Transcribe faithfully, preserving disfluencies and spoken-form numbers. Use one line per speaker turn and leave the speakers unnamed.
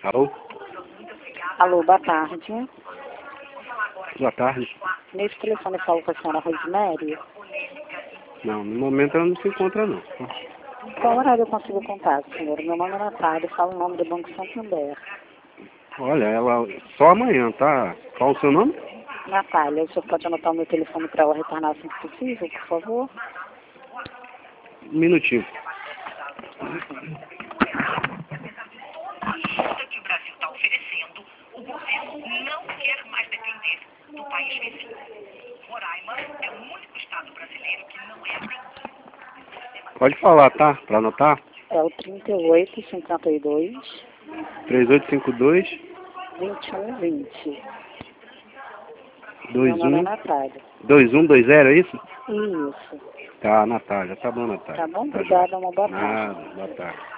Alô?
Alô, boa tarde.
Boa tarde.
Nesse telefone eu falo com a senhora Rosemary.
Não, no momento ela não se encontra não.
Qual horário eu consigo contar, senhora? Meu nome é Natália, falo o nome do Banco Santander.
Olha, ela só amanhã, tá? Qual o seu nome?
Natália, o senhor pode anotar o meu telefone para ela retornar assim que possível, por favor?
Um minutinho.
ajuda que o Brasil está oferecendo, o governo não quer mais depender do país vizinho. Roraima é o único estado brasileiro que não é atendido.
Pode falar, tá? Pra anotar?
É o trinta e oito, cinquenta e dois,
três oito cinco dois,
vinte e um, vinte.
dois
Meu nome é
um
Natália.
dois um dois zero, é isso?
Isso.
Tá, Natália. Tá bom, Natália.
Tá bom?
Tá
Obrigada,
jóia.
uma boa tarde.
Nada, boa tarde.